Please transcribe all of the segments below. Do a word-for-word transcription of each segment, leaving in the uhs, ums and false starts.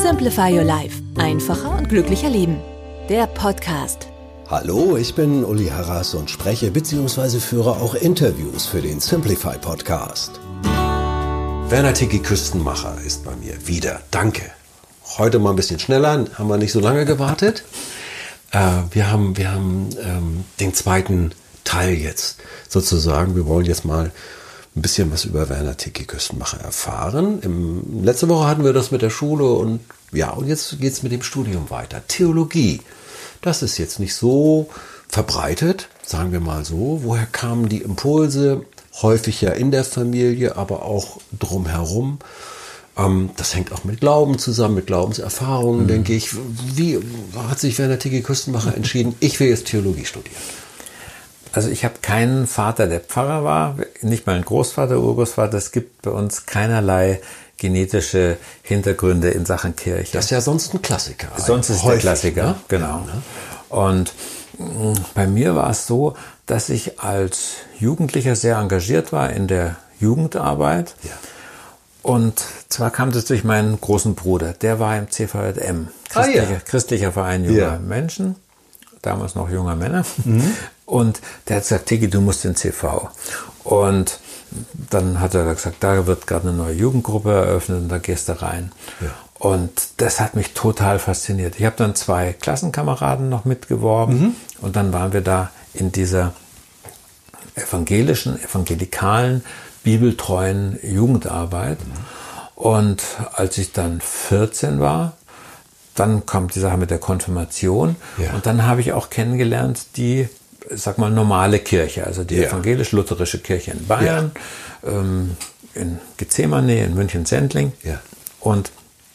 Simplify Your Life. Einfacher und glücklicher leben. Der Podcast. Hallo, ich bin Uli Harras und spreche bzw. führe auch Interviews für den Simplify Podcast. Werner Tiki Küstenmacher ist bei mir wieder. Danke. Heute mal ein bisschen schneller, haben wir nicht so lange gewartet. Äh, wir haben, wir haben ähm, den zweiten Teil jetzt sozusagen. Wir wollen jetzt mal ein bisschen was über Werner Tiki Küstenmacher erfahren. Im, letzte Woche hatten wir das mit der Schule und ja, und jetzt geht es mit dem Studium weiter. Theologie, das ist jetzt nicht so verbreitet, sagen wir mal so. Woher kamen die Impulse? Häufig ja in der Familie, aber auch drumherum. Ähm, das hängt auch mit Glauben zusammen, mit Glaubenserfahrungen, mhm. denke ich. Wie hat sich Werner Tiki Küstenmacher entschieden, ich will jetzt Theologie studieren? Also ich habe keinen Vater, der Pfarrer war, nicht mal einen Großvater, Urgroßvater. Es gibt bei uns keinerlei genetische Hintergründe in Sachen Kirche. Das ist ja sonst ein Klassiker. Sonst ist häufig, der Klassiker, ne? genau. Ja, ne? Und mh, bei mir war es so, dass ich als Jugendlicher sehr engagiert war in der Jugendarbeit. Ja. Und zwar kam das durch meinen großen Bruder. Der war im C V J M, christlicher, ah, ja. christlicher Verein junger ja. Menschen, damals noch junger Männer. Mhm. Und der hat gesagt, Tiki, du musst in C V. Und dann hat er gesagt, da wird gerade eine neue Jugendgruppe eröffnet und da gehst du rein. Ja. Und das hat mich total fasziniert. Ich habe dann zwei Klassenkameraden noch mitgeworben mhm. und dann waren wir da in dieser evangelischen, evangelikalen, bibeltreuen Jugendarbeit. Mhm. Und als ich dann vierzehn war, dann kommt die Sache mit der Konfirmation. Ja. Und dann habe ich auch kennengelernt, die, sag mal, normale Kirche, also die ja. evangelisch-lutherische Kirche in Bayern, ja. ähm, in Gethsemane, in München-Sendling. Ja. Und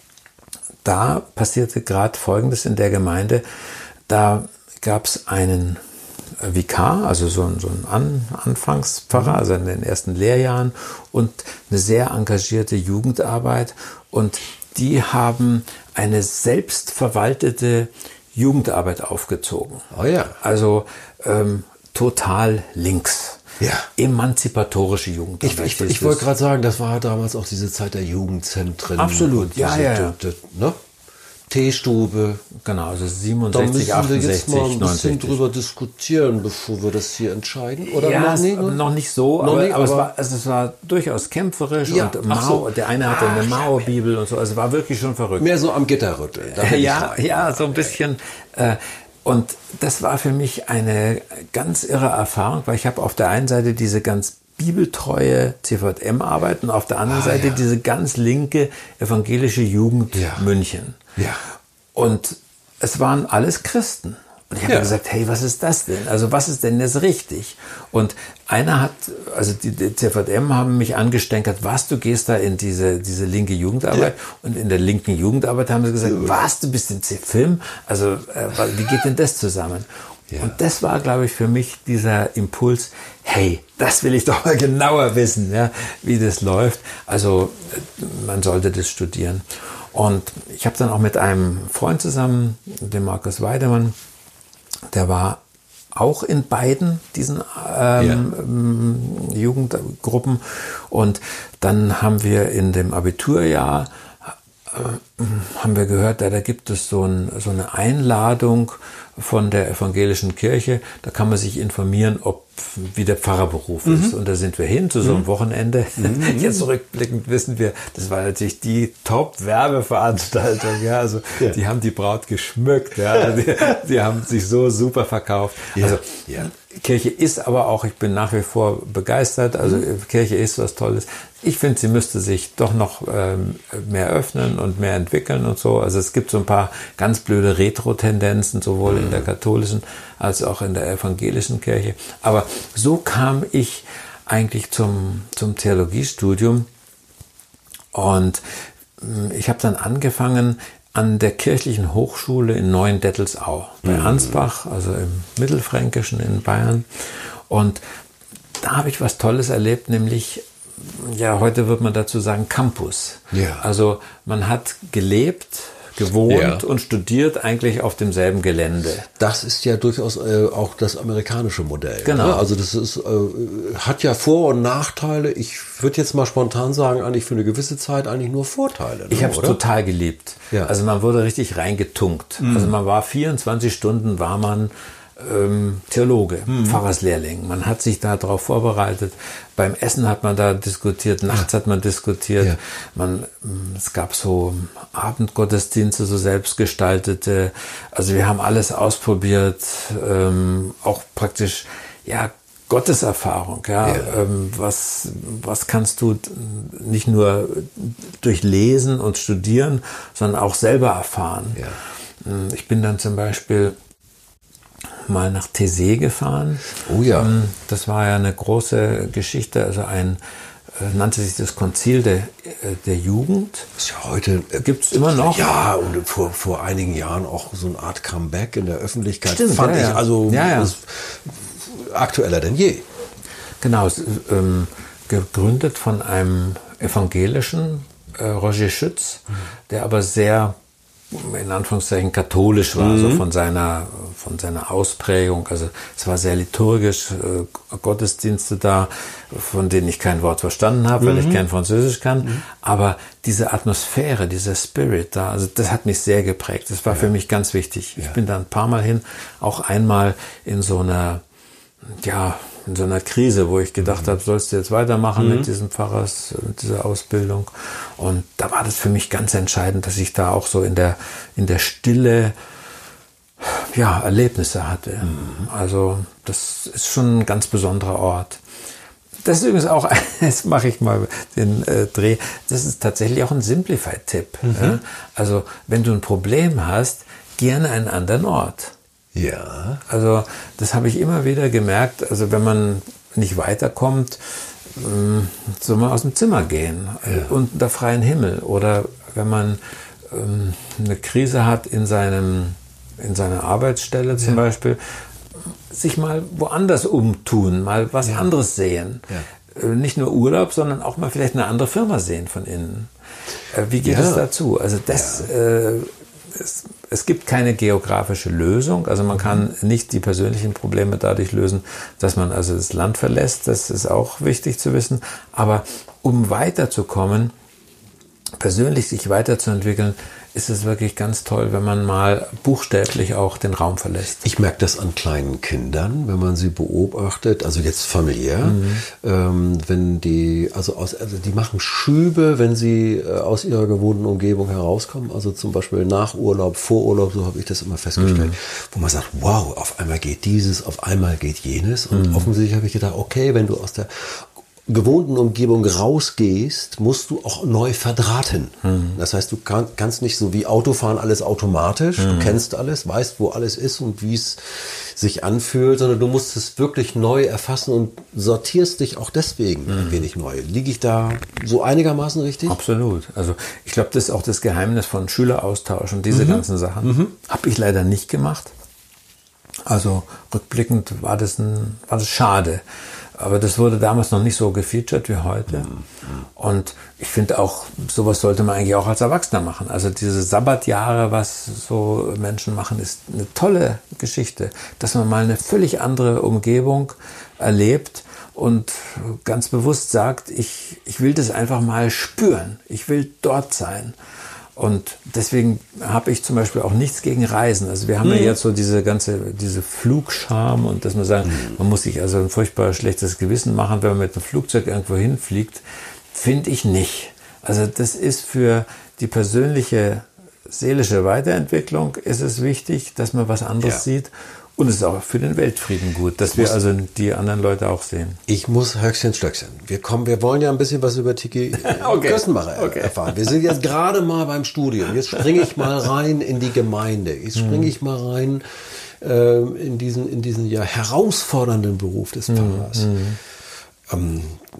da passierte gerade Folgendes in der Gemeinde. Da gab es einen Vikar, also so ein, so ein An- Anfangspfarrer, also in den ersten Lehrjahren und eine sehr engagierte Jugendarbeit. Und die haben eine selbstverwaltete Jugendarbeit aufgezogen. Oh ja. Also ähm, total links. Ja. Emanzipatorische Jugendarbeit. Ich, ich, ich wollte gerade sagen, das war damals auch diese Zeit der Jugendzentren. Absolut, ja, ja, ja. D- d- ne? Teestube. Genau, also siebenundsechzig, achtundsechzig, da müssen wir jetzt mal ein bisschen neunundsechzig. drüber diskutieren, bevor wir das hier entscheiden. Oder ja, noch, nie, noch nicht so, noch aber, nicht, aber, aber es, war, also es war durchaus kämpferisch ja, und Mao, so. Der eine hatte eine Mao-Bibel und so, also es war wirklich schon verrückt. Mehr so am Gitter rütteln. Ja, ja, so ein bisschen. Äh, und das war für mich eine ganz irre Erfahrung, weil ich habe auf der einen Seite diese ganz bibeltreue C V J M-Arbeit und auf der anderen ah, Seite ja. diese ganz linke evangelische Jugend ja. München. Ja. Und es waren alles Christen. Und ich habe ja. gesagt, hey, was ist das denn? Also was ist denn jetzt richtig? Und einer hat, also die, die C V J M haben mich angestänkert, was, du gehst da in diese, diese linke Jugendarbeit? Ja. Und in der linken Jugendarbeit haben sie gesagt, ja. was, du bist in C-Film? Also äh, wie geht denn das zusammen? Ja. Und das war, glaube ich, für mich dieser Impuls, hey, das will ich doch mal genauer wissen, ja, wie das läuft. Also man sollte das studieren. Und ich habe dann auch mit einem Freund zusammen, dem Markus Weidemann, der war auch in beiden diesen ähm, ja. Jugendgruppen. Und dann haben wir in dem Abiturjahr, äh, haben wir gehört, da, da gibt es so, ein, so eine Einladung von der evangelischen Kirche. Da kann man sich informieren, ob wie der Pfarrerberuf mhm. ist. Und da sind wir hin zu so einem mhm. Wochenende. Mhm. Jetzt rückblickend wissen wir, das war natürlich die Top-Werbeveranstaltung. Ja, also ja. die haben die Braut geschmückt. Ja, also die, die haben sich so super verkauft. Ja. Also ja. Kirche ist aber auch, ich bin nach wie vor begeistert. Also mhm. Kirche ist was Tolles. Ich finde, sie müsste sich doch noch ähm, mehr öffnen und mehr entwickeln und so. Also es gibt so ein paar ganz blöde Retro-Tendenzen, sowohl mhm. in der katholischen als auch in der evangelischen Kirche. Aber so kam ich eigentlich zum, zum Theologiestudium und ich habe dann angefangen an der kirchlichen Hochschule in Neuendettelsau bei mhm. Ansbach, also im Mittelfränkischen in Bayern. Und da habe ich was Tolles erlebt, nämlich, ja, heute wird man dazu sagen, Campus. Ja. Also man hat gelebt, gewohnt Ja. und studiert eigentlich auf demselben Gelände. Das ist ja durchaus äh, auch das amerikanische Modell. Genau. Ne? Also das ist, äh, hat ja Vor- und Nachteile. Ich würde jetzt mal spontan sagen, eigentlich für eine gewisse Zeit eigentlich nur Vorteile. Ne? Ich habe es oder? total geliebt. Ja. Also man wurde richtig reingetunkt. Mhm. Also man war vierundzwanzig Stunden war man ähm, Theologe, mhm. Pfarrerslehrling. Man hat sich da drauf vorbereitet. Beim Essen hat man da diskutiert, nachts ja. hat man diskutiert. Ja. Man, es gab so Abendgottesdienste, so selbstgestaltete. Also wir haben alles ausprobiert, ähm, auch praktisch, ja, Gotteserfahrung, ja, ja. Ähm, was, was kannst du nicht nur durch Lesen und Studieren, sondern auch selber erfahren. Ja. Ich bin dann zum Beispiel mal nach Taizé gefahren. Oh ja. Das war ja eine große Geschichte, also ein, äh, nannte sich das Konzil der, der Jugend. Das ist ja heute. Äh, Gibt es immer noch? Ja, und vor, vor einigen Jahren auch so eine Art Comeback in der Öffentlichkeit. Stimmt, fand ja, ich ja. also ja, ja. Ist aktueller denn je. Genau, es, ähm, gegründet von einem evangelischen äh, Roger Schütz, mhm. der aber sehr in Anführungszeichen katholisch war, mhm. so von seiner, von seiner Ausprägung. Also es war sehr liturgisch, äh, Gottesdienste da, von denen ich kein Wort verstanden habe, mhm. weil ich kein Französisch kann. Mhm. Aber diese Atmosphäre, dieser Spirit da, also das hat mich sehr geprägt. Das war ja. für mich ganz wichtig. Ich ja. bin da ein paar Mal hin, auch einmal in so einer, ja, in so einer Krise, wo ich gedacht mhm. habe, sollst du jetzt weitermachen mhm. mit diesem Pfarrers, mit dieser Ausbildung. Und da war das für mich ganz entscheidend, dass ich da auch so in der, in der Stille, ja, Erlebnisse hatte. Mhm. Also, das ist schon ein ganz besonderer Ort. Das ist übrigens auch, jetzt mache ich mal den äh, Dreh, das ist tatsächlich auch ein Simplified-Tipp. Mhm. Ja? Also, wenn du ein Problem hast, geh an einen anderen Ort. Ja. Also das habe ich immer wieder gemerkt, also wenn man nicht weiterkommt, ähm, soll man aus dem Zimmer gehen, ja. unter freien Himmel. Oder wenn man ähm, eine Krise hat in, seinem, in seiner Arbeitsstelle zum ja. Beispiel, sich mal woanders umtun, mal was ja. anderes sehen. Ja. Äh, nicht nur Urlaub, sondern auch mal vielleicht eine andere Firma sehen von innen. Äh, wie geht ja. es dazu? Also das... Ja. Äh, Es, es gibt keine geografische Lösung, also man kann nicht die persönlichen Probleme dadurch lösen, dass man also das Land verlässt, das ist auch wichtig zu wissen, aber um weiterzukommen, persönlich sich weiterzuentwickeln, ist es wirklich ganz toll, wenn man mal buchstäblich auch den Raum verlässt. Ich merke das an kleinen Kindern, wenn man sie beobachtet, also jetzt familiär, mhm. ähm, wenn die, also, aus, also die machen Schübe, wenn sie äh, aus ihrer gewohnten Umgebung herauskommen, also zum Beispiel nach Urlaub, vor Urlaub, so habe ich das immer festgestellt, mhm. wo man sagt, wow, auf einmal geht dieses, auf einmal geht jenes und mhm. offensichtlich habe ich gedacht, okay, wenn du aus der gewohnten Umgebung rausgehst, musst du auch neu verdrahten. Mhm. Das heißt, du kann, kannst nicht so wie Autofahren alles automatisch, mhm. du kennst alles, weißt, wo alles ist und wie es sich anfühlt, sondern du musst es wirklich neu erfassen und sortierst dich auch deswegen mhm. ein wenig neu. Liege ich da so einigermaßen richtig? Absolut. Also ich glaube, das ist auch das Geheimnis von Schüleraustausch und diese mhm. ganzen Sachen. Mhm. Habe ich leider nicht gemacht. Also rückblickend war das, ein, war das schade. Aber das wurde damals noch nicht so gefeatured wie heute. Mhm. Und ich finde auch, sowas sollte man eigentlich auch als Erwachsener machen. Also diese Sabbatjahre, was so Menschen machen, ist eine tolle Geschichte. Dass man mal eine völlig andere Umgebung erlebt und ganz bewusst sagt, ich, ich will das einfach mal spüren. Ich will dort sein. Und deswegen habe ich zum Beispiel auch nichts gegen Reisen. Also wir haben mhm. ja jetzt so diese ganze, diese Flugscham und dass man sagt, mhm. man muss sich also ein furchtbar schlechtes Gewissen machen, wenn man mit einem Flugzeug irgendwo hinfliegt, finde ich nicht. Also das ist für die persönliche seelische Weiterentwicklung ist es wichtig, dass man was anderes ja. sieht. Und es ist auch für den Weltfrieden gut, dass wir also die anderen Leute auch sehen. Ich muss Höchstchen Stöckchen. Wir kommen, wir wollen ja ein bisschen was über Tiki okay. Küstenmacher okay. erfahren. Wir sind jetzt gerade mal beim Studium. Jetzt springe ich mal rein in die Gemeinde. Jetzt springe ich mal rein äh, in diesen, in diesen ja herausfordernden Beruf des Pfarrers. Mhm. Ähm,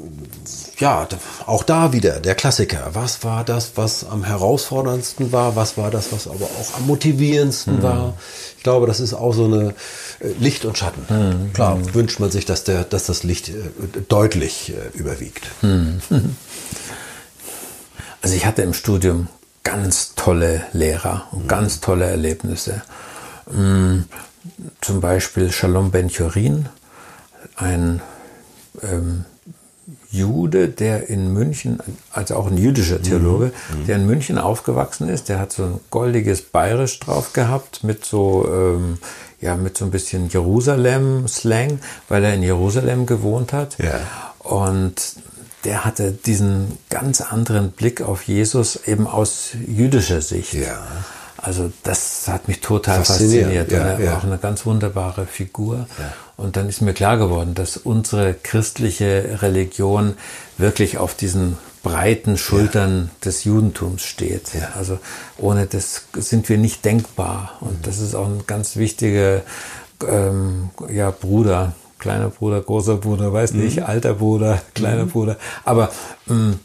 ja, auch da wieder der Klassiker. Was war das, was am herausforderndsten war? Was war das, was aber auch am motivierendsten mhm. war? Ich glaube, das ist auch so eine äh, Licht und Schatten. Mhm. Klar mhm. wünscht man sich, dass, der, dass das Licht äh, deutlich äh, überwiegt. Mhm. Also ich hatte im Studium ganz tolle Lehrer und mhm. ganz tolle Erlebnisse. Ähm, zum Beispiel Shalom Ben-Chorin, ein ähm, Jude, der in München, also auch ein jüdischer Theologe, mhm. der in München aufgewachsen ist, der hat so ein goldiges Bayerisch drauf gehabt mit so, ähm, ja, mit so ein bisschen Jerusalem-Slang, weil er in Jerusalem gewohnt hat. Ja. Und der hatte diesen ganz anderen Blick auf Jesus eben aus jüdischer Sicht. Ja. Also das hat mich total fasziniert. Ja, er war ja. auch eine ganz wunderbare Figur. Ja. Und dann ist mir klar geworden, dass unsere christliche Religion wirklich auf diesen breiten Schultern ja. des Judentums steht. Ja. Also ohne das sind wir nicht denkbar. Und mhm. das ist auch ein ganz wichtiger ähm, ja, Bruder, kleiner Bruder, großer Bruder, weiß nicht, mhm. alter Bruder, kleiner mhm. Bruder. Aber ähm,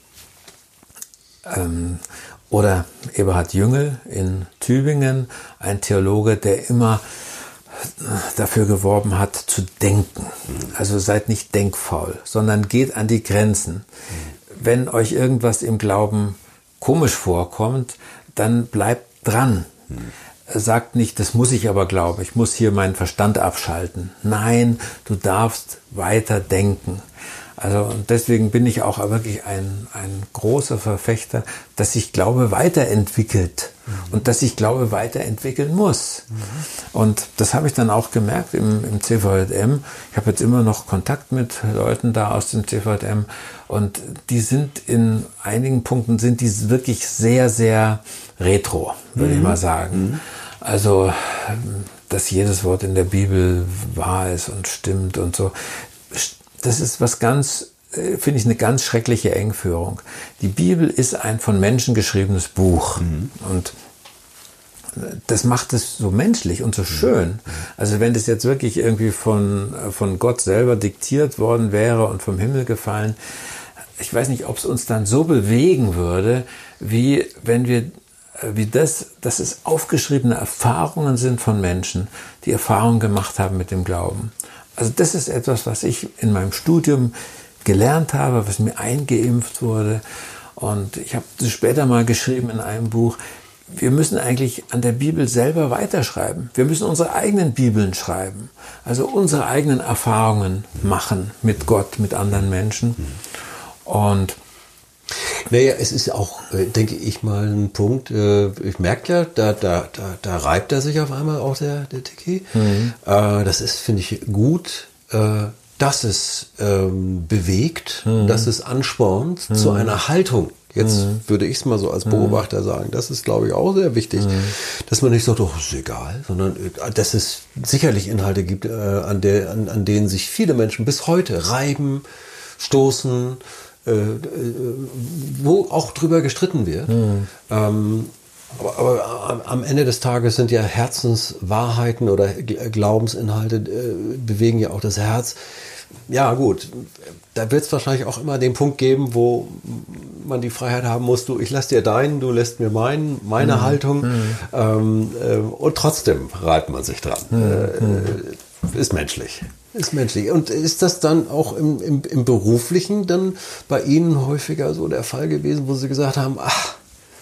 ähm, oder Eberhard Jüngel in Tübingen, ein Theologe, der immer dafür geworben hat, zu denken. Also seid nicht denkfaul, sondern geht an die Grenzen. Wenn euch irgendwas im Glauben komisch vorkommt, dann bleibt dran. Sagt nicht, das muss ich aber glauben, ich muss hier meinen Verstand abschalten. Nein, du darfst weiter denken. Also und deswegen bin ich auch wirklich ein, ein großer Verfechter, dass sich Glaube weiterentwickelt mhm. und dass sich Glaube weiterentwickeln muss. Mhm. Und das habe ich dann auch gemerkt im, im C V J M. Ich habe jetzt immer noch Kontakt mit Leuten da aus dem C V J M und die sind in einigen Punkten sind die wirklich sehr, sehr retro, würde mhm. ich mal sagen. Mhm. Also, dass jedes Wort in der Bibel wahr ist und stimmt und so. Das ist was ganz, finde ich, eine ganz schreckliche Engführung. Die Bibel ist ein von Menschen geschriebenes Buch. Mhm. Und das macht es so menschlich und so schön. Also wenn das jetzt wirklich irgendwie von, von Gott selber diktiert worden wäre und vom Himmel gefallen, ich weiß nicht, ob es uns dann so bewegen würde, wie wenn wir, wie das, dass es aufgeschriebene Erfahrungen sind von Menschen, die Erfahrungen gemacht haben mit dem Glauben. Also das ist etwas, was ich in meinem Studium gelernt habe, was mir eingeimpft wurde. Und ich habe das später mal geschrieben in einem Buch. Wir müssen eigentlich an der Bibel selber weiterschreiben. Wir müssen unsere eigenen Bibeln schreiben. Also unsere eigenen Erfahrungen machen mit Gott, mit anderen Menschen. Und naja, es ist auch, denke ich mal, ein Punkt, ich merke ja, da, da, da, da reibt er sich auf einmal auch der, der Tiki. Mhm. Das ist, finde ich, gut, dass es bewegt, mhm. dass es anspornt mhm. zu einer Haltung. Jetzt mhm. würde ich es mal so als Beobachter mhm. sagen. Das ist, glaube ich, auch sehr wichtig, mhm. dass man nicht sagt, oh, ist egal, sondern dass es sicherlich Inhalte gibt, an, der, an, an denen sich viele Menschen bis heute reiben, stoßen, wo auch drüber gestritten wird. Mhm. Ähm, aber, aber am Ende des Tages sind ja Herzenswahrheiten oder Glaubensinhalte äh, bewegen ja auch das Herz. Ja gut, da wird es wahrscheinlich auch immer den Punkt geben, wo man die Freiheit haben muss, du, ich lass dir deinen, du lässt mir meinen, meine mhm. Haltung mhm. Ähm, äh, und trotzdem reibt man sich dran. Mhm. Äh, ist menschlich. Ist menschlich. Und ist das dann auch im, im, im Beruflichen dann bei Ihnen häufiger so der Fall gewesen, wo Sie gesagt haben, ach,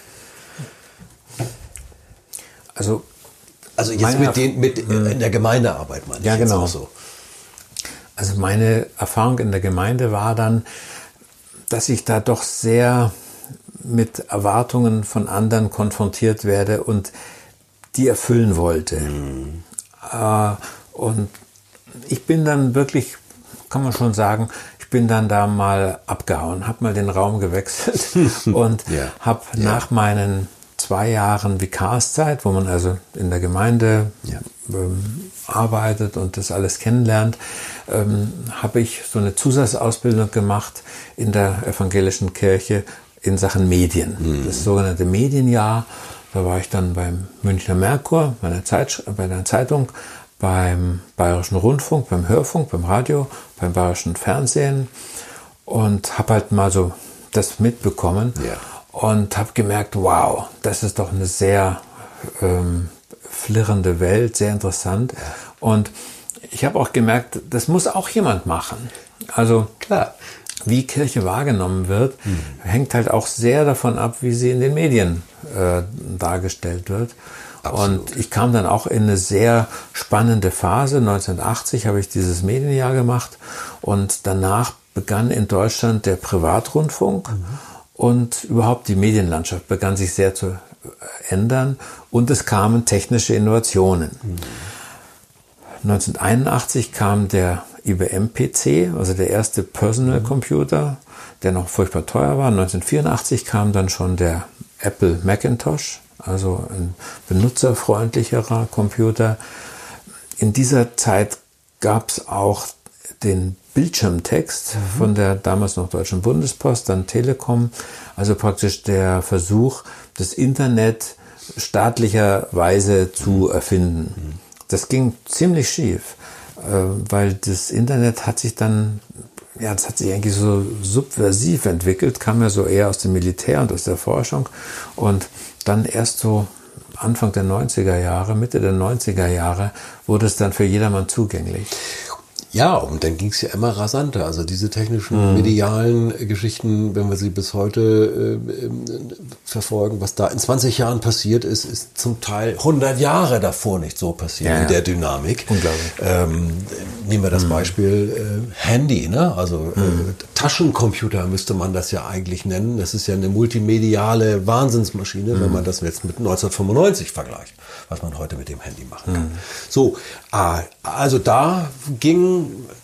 also, also jetzt mit den, mit in der Gemeindearbeit meine ich ja, jetzt genau. auch so. Also meine Erfahrung in der Gemeinde war dann, dass ich da doch sehr mit Erwartungen von anderen konfrontiert werde und die erfüllen wollte. Mhm. Äh, und ich bin dann wirklich, kann man schon sagen, ich bin dann da mal abgehauen, habe mal den Raum gewechselt und ja. habe ja. nach meinen zwei Jahren Vikarszeit, wo man also in der Gemeinde ja. ähm, arbeitet und das alles kennenlernt, ähm, habe ich so eine Zusatzausbildung gemacht in der evangelischen Kirche in Sachen Medien. Mhm. Das sogenannte Medienjahr. Da war ich dann beim Münchner Merkur, bei einer, Zeit, bei einer Zeitung, beim Bayerischen Rundfunk, beim Hörfunk, beim Radio, beim Bayerischen Fernsehen und habe halt mal so das mitbekommen ja. und habe gemerkt, wow, das ist doch eine sehr ähm, flirrende Welt, sehr interessant. Ja. Und ich habe auch gemerkt, das muss auch jemand machen. Also klar. wie Kirche wahrgenommen wird, mhm. hängt halt auch sehr davon ab, wie sie in den Medien äh, dargestellt wird. Absolut. Und ich kam dann auch in eine sehr spannende Phase. neunzehnhundertachtzig habe ich dieses Medienjahr gemacht und danach begann in Deutschland der Privatrundfunk mhm. und überhaupt die Medienlandschaft begann sich sehr zu ändern und es kamen technische Innovationen. Mhm. neunzehnhunderteinundachtzig kam der I B M-P C, also der erste Personal Computer, der noch furchtbar teuer war. neunzehnhundertvierundachtzig kam dann schon der Apple Macintosh, also ein benutzerfreundlicherer Computer. In dieser Zeit gab es auch den Bildschirmtext mhm. von der damals noch Deutschen Bundespost, dann Telekom, also praktisch der Versuch, das Internet staatlicherweise zu erfinden. Mhm. Das ging ziemlich schief, weil das Internet hat sich dann, ja, das hat sich eigentlich so subversiv entwickelt, kam ja so eher aus dem Militär und aus der Forschung und dann erst so Anfang der neunziger Jahre, Mitte der neunziger Jahre wurde es dann für jedermann zugänglich. Ja, und dann ging es ja immer rasanter. Also diese technischen, mhm. medialen Geschichten, wenn wir sie bis heute äh, verfolgen, was da in zwanzig Jahren passiert ist, ist zum Teil hundert Jahre davor nicht so passiert, ja, in der Dynamik. Unglaublich. Ähm, nehmen wir das mhm. Beispiel äh, Handy, ne? Also äh, mhm. Taschencomputer müsste man das ja eigentlich nennen. Das ist ja eine multimediale Wahnsinnsmaschine, mhm. wenn man das jetzt mit neunzehnhundertfünfundneunzig vergleicht, was man heute mit dem Handy machen kann. Mhm. So, äh, also da ging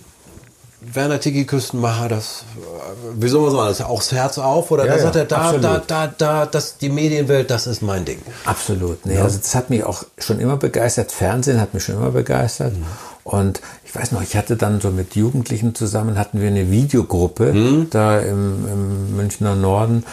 Werner Tiki Küstenmacher das, wie soll man sagen, das auch das Herz auf, oder? Ja, da ja, sagt er, da, absolut. da, da, da, das, die Medienwelt, das ist mein Ding. Absolut. Nee, ja. Also das hat mich auch schon immer begeistert. Fernsehen hat mich schon immer begeistert. Mhm. Und ich weiß noch, ich hatte dann so mit Jugendlichen zusammen, hatten wir eine Videogruppe mhm. da im, im Münchner Norden.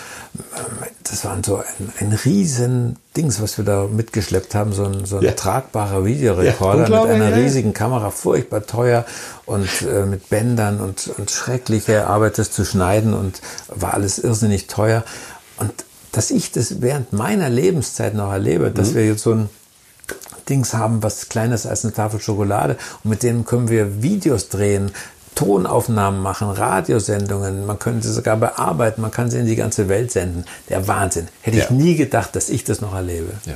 Das war so ein, ein riesen Dings, was wir da mitgeschleppt haben, so ein, so ein ja. tragbarer Videorekorder ja, mit einer ja. riesigen Kamera, furchtbar teuer und äh, mit Bändern und, und schreckliche Arbeit, das zu schneiden und war alles irrsinnig teuer. Und dass ich das während meiner Lebenszeit noch erlebe, mhm. dass wir jetzt so ein Dings haben, was kleiner ist als eine Tafel Schokolade und mit denen können wir Videos drehen, Tonaufnahmen machen, Radiosendungen, man könnte sie sogar bearbeiten, man kann sie in die ganze Welt senden. Der Wahnsinn. Hätte ja. ich nie gedacht, dass ich das noch erlebe. Ja,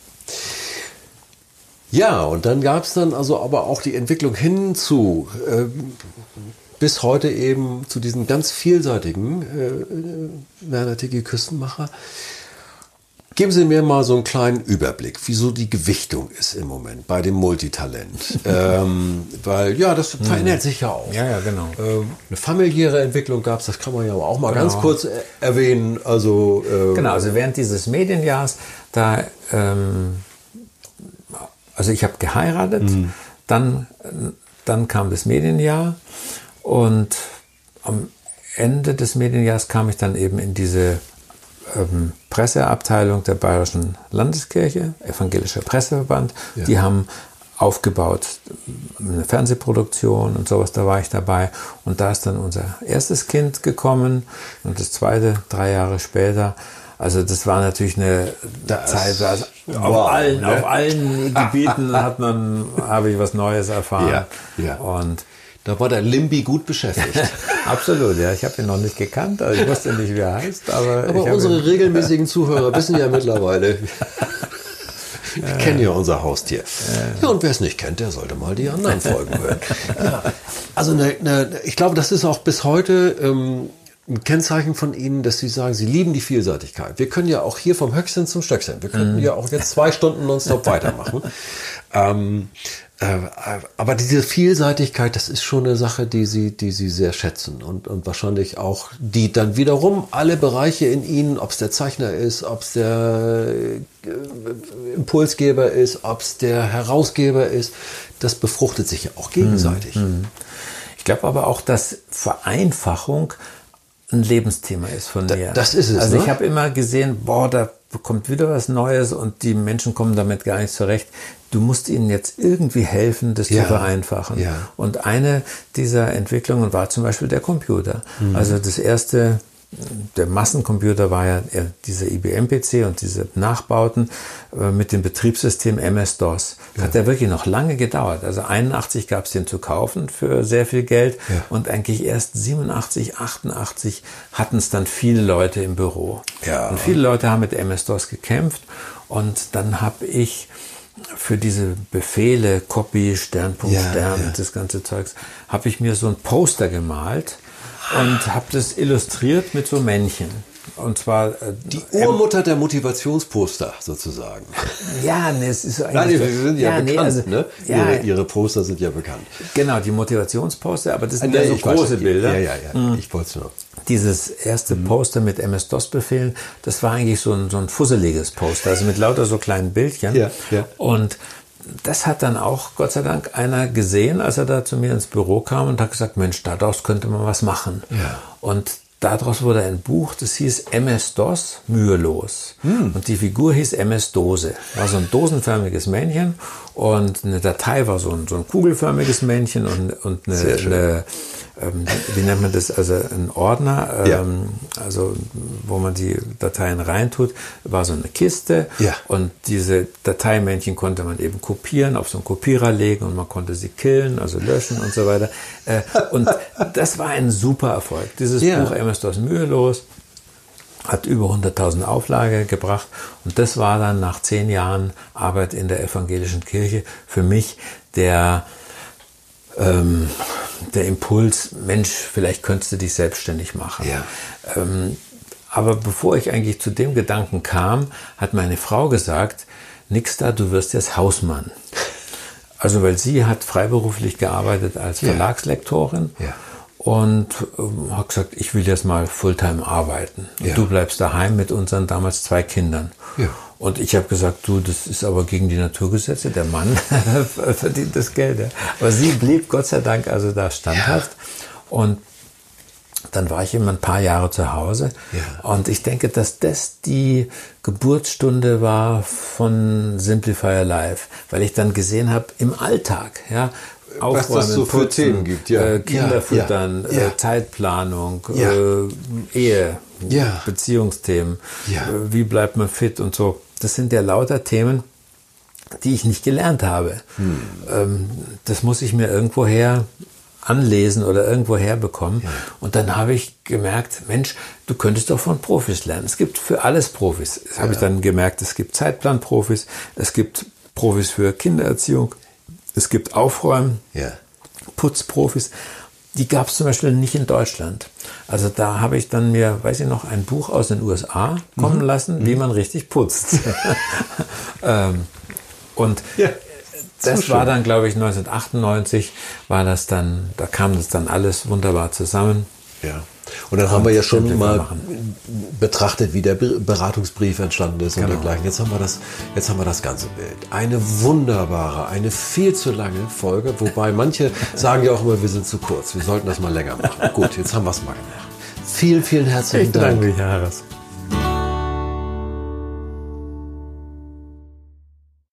ja, und dann gab es dann also aber auch die Entwicklung hin zu äh, bis heute eben zu diesem ganz vielseitigen äh, Werner Tiki Küstenmacher. Geben Sie mir mal so einen kleinen Überblick, wieso die Gewichtung ist im Moment bei dem Multitalent. ähm, weil, ja, das verändert sich ja auch. Ja, ja, genau. Ähm, eine familiäre Entwicklung gab es, das kann man ja auch mal genau. ganz kurz äh, erwähnen. Also, äh, genau, also während dieses Medienjahrs, da, ähm, also ich habe geheiratet, mhm. dann, dann kam das Medienjahr und am Ende des Medienjahres kam ich dann eben in diese Ähm, Presseabteilung der Bayerischen Landeskirche, Evangelischer Presseverband. Ja. Die haben aufgebaut eine Fernsehproduktion und sowas, da war ich dabei. Und da ist dann unser erstes Kind gekommen und das zweite drei Jahre später. Also das war natürlich eine das Zeit, also auf, wow, allen, ne? auf allen Gebieten hat man, habe ich was Neues erfahren. Ja, ja. Und da war der Limbi gut beschäftigt. Absolut, ja. Ich habe ihn noch nicht gekannt, also ich wusste nicht, wie er heißt. Aber, aber unsere ihn regelmäßigen Zuhörer wissen ja mittlerweile, wir kennen ja unser Haustier. Ja, und wer es nicht kennt, der sollte mal die anderen Folgen hören. Ja, also eine, eine, ich glaube, das ist auch bis heute ähm, ein Kennzeichen von Ihnen, dass Sie sagen, Sie lieben die Vielseitigkeit. Wir können ja auch hier vom Höchstchen zum Stöckchen, wir könnten mm. ja auch jetzt zwei Stunden nonstop weitermachen. ähm, äh, aber diese Vielseitigkeit, das ist schon eine Sache, die Sie, die Sie sehr schätzen und, und wahrscheinlich auch, die dann wiederum alle Bereiche in Ihnen, ob es der Zeichner ist, ob es der äh, Impulsgeber ist, ob es der Herausgeber ist, das befruchtet sich ja auch gegenseitig. Mm. Ich glaube aber auch, dass Vereinfachung ein Lebensthema ist von mir. Das ist es. Also ne? ich habe immer gesehen, boah, da kommt wieder was Neues und die Menschen kommen damit gar nicht zurecht. Du musst ihnen jetzt irgendwie helfen, das ja. zu vereinfachen. Ja. Und eine dieser Entwicklungen war zum Beispiel der Computer. Mhm. Also das erste der Massencomputer war ja dieser I B M-P C und diese Nachbauten äh, mit dem Betriebssystem M S-DOS. Das ja. hat ja wirklich noch lange gedauert. Also einundachtzig gab es den zu kaufen für sehr viel Geld ja. und eigentlich erst siebenundachtzig, achtundachtzig hatten es dann viele Leute im Büro. Ja. Und viele Leute haben mit M S-DOS gekämpft und dann habe ich für diese Befehle, Copy, Sternpunkt, ja, Stern, ja. das ganze Zeugs, habe ich mir so ein Poster gemalt und habe das illustriert mit so Männchen. Und zwar äh, die Urmutter ähm, der Motivationsposter sozusagen. Ja, ne, es ist so eigentlich. Nein, die sind ja, ja bekannt, nee, also, ne? Ja, ihre, ihre Poster sind ja bekannt. Genau, die Motivationsposter, aber das sind ja, ja so große weiß, Bilder. Ja, ja, ja. Mhm. Ich wollte es nur. Dieses erste Poster mit M S-DOS-Befehlen, das war eigentlich so ein, so ein fusseliges Poster, also mit lauter so kleinen Bildchen. Ja, ja. Und das hat dann auch, Gott sei Dank, einer gesehen, als er da zu mir ins Büro kam und hat gesagt, Mensch, daraus könnte man was machen. Ja. Und daraus wurde ein Buch, das hieß M S-DOS, mühelos. Hm. Und die Figur hieß M S-Dose. War so ein dosenförmiges Männchen und eine Datei war so ein, so ein kugelförmiges Männchen und, und eine, eine ähm, wie nennt man das, also ein Ordner, ähm, ja. also wo man die Dateien reintut, war so eine Kiste ja. und diese Dateimännchen konnte man eben kopieren, auf so einen Kopierer legen und man konnte sie killen, also löschen und so weiter. Äh, und das war ein super Erfolg. Dieses ja. Buch M S-DOS mühelos hat über hunderttausend Auflage gebracht und das war dann nach zehn Jahren Arbeit in der evangelischen Kirche für mich der ähm, der Impuls, Mensch, vielleicht könntest du dich selbstständig machen. Ja. Ähm, aber bevor ich eigentlich zu dem Gedanken kam, hat meine Frau gesagt, nix da, du wirst jetzt Hausmann. Also weil sie hat freiberuflich gearbeitet als Verlagslektorin. Ja. Und ähm, hat gesagt, ich will jetzt mal Fulltime arbeiten. Und ja. du bleibst daheim mit unseren damals zwei Kindern. Ja. Und ich habe gesagt, du, das ist aber gegen die Naturgesetze. Der Mann verdient das Geld. Ja. Aber sie blieb Gott sei Dank also da standhaft. Ja. Und dann war ich immer ein paar Jahre zu Hause. Ja. Und ich denke, dass das die Geburtsstunde war von Simplifier Live. Weil ich dann gesehen habe, im Alltag, ja, Aufräumen, was das so für putzen, Themen gibt, ja. äh, Kinder ja, füttern, ja. äh, Zeitplanung, ja. äh, Ehe, ja. Beziehungsthemen, ja. äh, wie bleibt man fit und so. Das sind ja lauter Themen, die ich nicht gelernt habe. Hm. Ähm, das muss ich mir irgendwoher anlesen oder irgendwo herbekommen. Ja. Und dann habe ich gemerkt, Mensch, du könntest doch von Profis lernen. Es gibt für alles Profis. Das ja. habe ich dann gemerkt, es gibt Zeitplanprofis, es gibt Profis für Kindererziehung, es gibt Aufräumen, ja. Putzprofis. Die gab es zum Beispiel nicht in Deutschland. Also da habe ich dann mir, weiß ich noch, ein Buch aus den U S A kommen mhm. lassen, mhm. wie man richtig putzt. ähm, und ja, das so war schön. Dann, glaube ich, neunzehnhundertachtundneunzig war das dann, da kam das dann alles wunderbar zusammen. Ja. Und dann und haben wir ja schon mal machen. betrachtet, wie der Beratungsbrief entstanden ist genau. und dergleichen. Jetzt haben wir das, jetzt haben wir das ganze Bild. Eine wunderbare, eine viel zu lange Folge, wobei manche sagen ja auch immer, wir sind zu kurz. Wir sollten das mal länger machen. Gut, jetzt haben wir es mal gemacht. Vielen, vielen herzlichen ich Dank. Danke, Herr Harras.